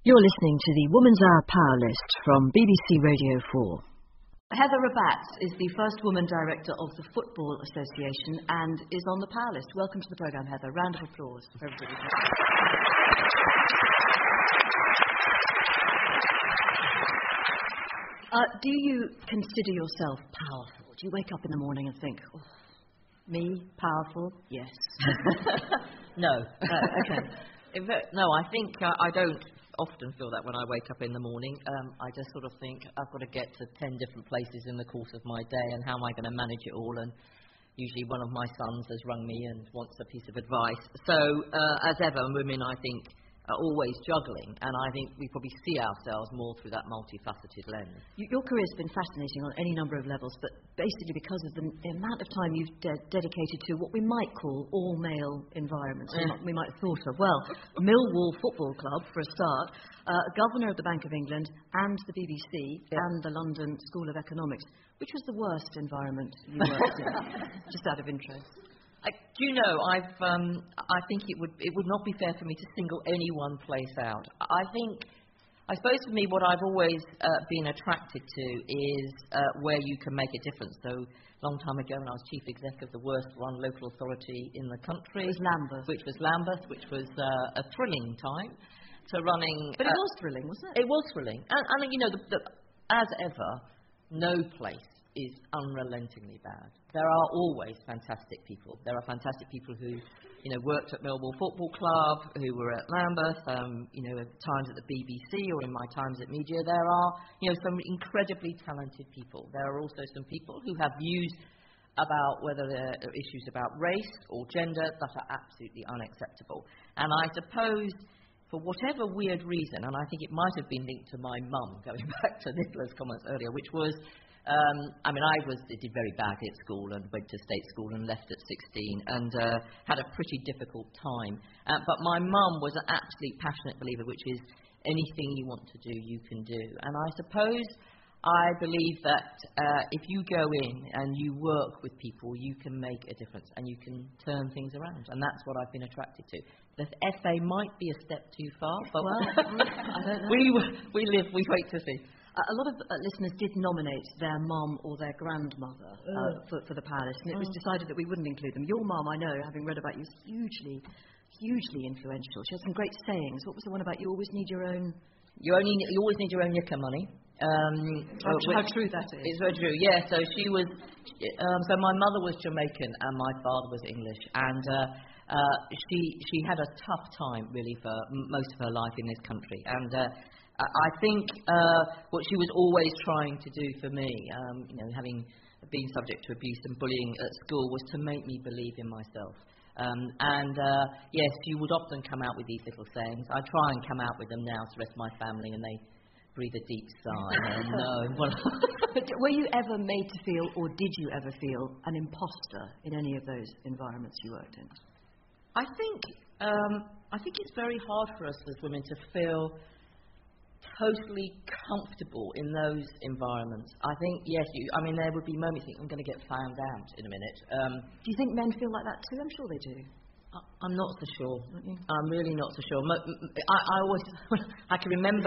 You're listening to the Woman's Hour Power List from BBC Radio 4. Heather Rabbatts is the first woman director of the Football Association and is on the Power List. Welcome to the programme, Heather. Round of applause for everybody. Do you consider yourself powerful? Do you wake up in the morning and think, oh, me, powerful? Yes. No. Okay. No, I think I don't often feel that when I wake up in the morning. I just sort of think I've got to get to 10 different places in the course of my day, and how am I going to manage it all? And usually one of my sons has rung me and wants a piece of advice. So, as ever, women, I think, are always juggling, and I think we probably see ourselves more through that multifaceted lens. Your career's been fascinating on any number of levels, but basically because of the amount of time you've dedicated to what we might call all-male environments, we might have thought of. Well, Millwall Football Club, for a start, Governor of the Bank of England, and the BBC, and the London School of Economics. Which was the worst environment you worked in? Just out of interest. Do you know, I think it would not be fair for me to single any one place out. I suppose for me what I've always been attracted to is where you can make a difference. So, a long time ago when I was chief exec of the worst run local authority in the country. It was Lambeth. Which was a thrilling time to running. But it was thrilling, wasn't it? It was thrilling. And you know, as ever, no place is unrelentingly bad. There are always fantastic people. There are fantastic people who, worked at Millwall Football Club, who were at Lambeth, at times at the BBC or in my times at media. There are, some incredibly talented people. There are also some people who have views about whether there are issues about race or gender that are absolutely unacceptable. And I suppose, for whatever weird reason, and I think it might have been linked to my mum, going back to Nicola's comments earlier, which was, I did very badly at school and went to state school and left at 16 and had a pretty difficult time. But my mum was an absolute passionate believer, which is anything you want to do, you can do. And I suppose I believe that if you go in and you work with people, you can make a difference and you can turn things around. And that's what I've been attracted to. The FA might be a step too far, but I don't know. we wait to see. A lot of listeners did nominate their mum or their grandmother for the Power List, and it was decided that we wouldn't include them. Your mum, I know, having read about you, is hugely influential. She has some great sayings. What was the one about you always need your own... You always need your own yucca money. How true that is. It's very true, yeah. So she was... so my mother was Jamaican and my father was English, and she had a tough time, really, for most of her life in this country. And I think what she was always trying to do for me, having been subject to abuse and bullying at school, was to make me believe in myself. Yes, she would often come out with these little sayings. I try and come out with them now to the rest of my family, and they breathe a deep sigh. And no. But were you ever made to feel, or did you ever feel, an imposter in any of those environments you worked in? I think it's very hard for us as women to feel totally comfortable in those environments. I think, yes, there would be moments you think, I'm going to get found out in a minute. Do you think men feel like that too? I'm sure they do. I'm not so sure. I'm really not so sure. I can remember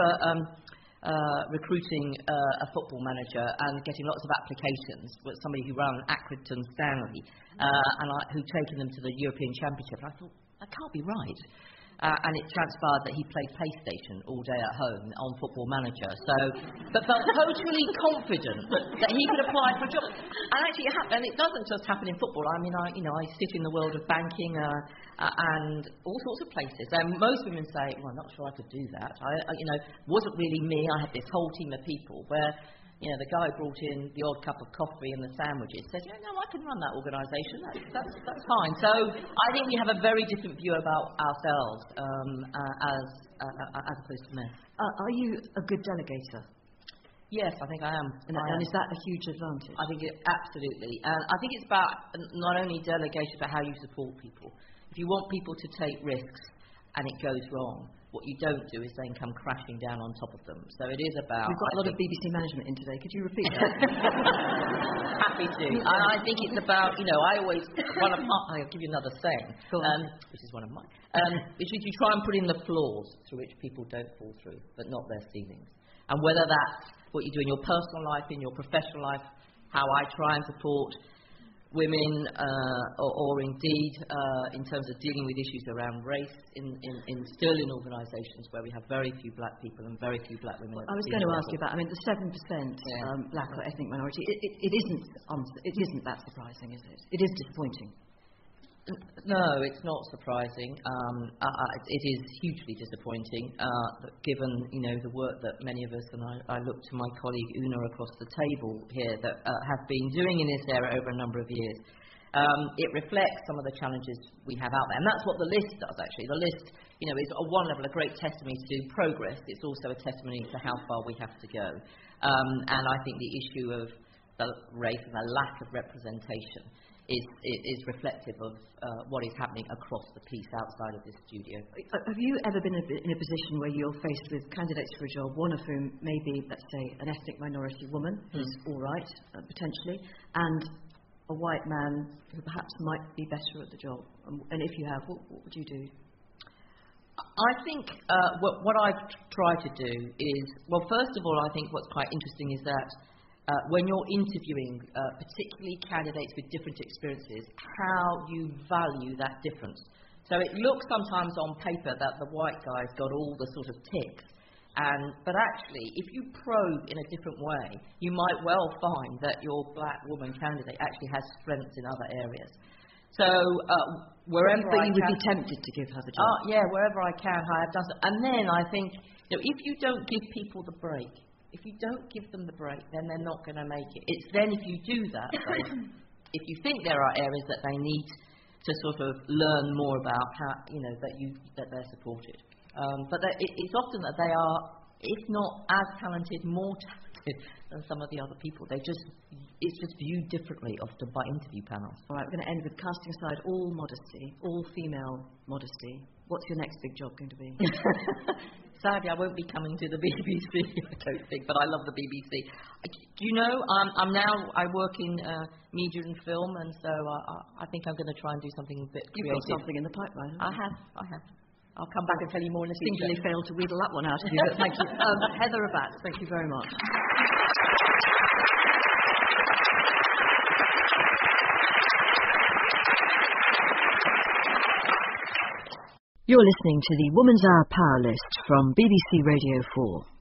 recruiting a football manager and getting lots of applications with somebody who ran Accrington Stanley who'd taken them to the European Championship. And I thought, that can't be right. And it transpired that he played PlayStation all day at home on Football Manager. But felt totally confident that he could apply for a job. And actually, and it doesn't just happen in football. I sit in the world of banking and all sorts of places. And most women say, "Well, I'm not sure I could do that." Wasn't really me. I had this whole team of people where. The guy who brought in the odd cup of coffee and the sandwiches said, no, I can run that organisation. That's fine. So I think we have a very different view about ourselves as opposed to men. Are you a good delegator? Yes, I think I am. And is that a huge advantage? I think absolutely. And I think it's about not only delegation, but how you support people. If you want people to take risks and it goes wrong, What you don't do is then come crashing down on top of them. So it is about... We've got a lot of BBC management in today. Could you repeat that? Happy to. I think it's about, I always... I'll give you another saying, which is one of mine, which is you try and put in the floors through which people don't fall through, but not their ceilings. And whether that's what you do in your personal life, in your professional life, how I try and support women, or indeed in terms of dealing with issues around race still in organisations where we have very few black people and very few black women. I was going to ask you about. The 7% black or ethnic minority. It isn't that surprising, is it? It is disappointing. No, it's not surprising. It is hugely disappointing, given the work that many of us, and I look to my colleague Una across the table here, that have been doing in this area over a number of years. It reflects some of the challenges we have out there, and that's what the list does. Actually, the list, is on one level a great testimony to progress. It's also a testimony to how far we have to go. And I think the issue of the race and the lack of representation is reflective of what is happening across the piece outside of this studio. Have you ever been in a position where you're faced with candidates for a job, one of whom may be, let's say, an ethnic minority woman, who's all right, potentially, and a white man who perhaps might be better at the job? And if you have, what would you do? I think what I've tried to do is, well, first of all, I think what's quite interesting is that when you're interviewing particularly candidates with different experiences, how you value that difference. So it looks sometimes on paper that the white guy's got all the sort of ticks, but actually, if you probe in a different way, you might well find that your black woman candidate actually has strengths in other areas. So wherever you would be tempted to give her the job. Wherever I can, I have done so. And then I think, if you don't give people the break, if you don't give them the break, then they're not going to make it. It's then if you do that, if you think there are areas that they need to sort of learn more about, how that they're supported. But it's often that they are, if not as talented, more talented than some of the other people. It's just viewed differently often by interview panels. All right, we're going to end with casting aside all modesty, all female modesty. What's your next big job going to be? Sadly, I won't be coming to the BBC, I don't think, but I love the BBC. Do you know, I work in media and film, and so I think I'm going to try and do something a bit creative. You've got something in the pipeline, haven't you? I have. I'll come back and tell you more in the future. Singularly failed to wheedle that one out of you, but thank you. Heather Rabbatts, thank you very much. You're listening to the Woman's Hour Power List from BBC Radio 4.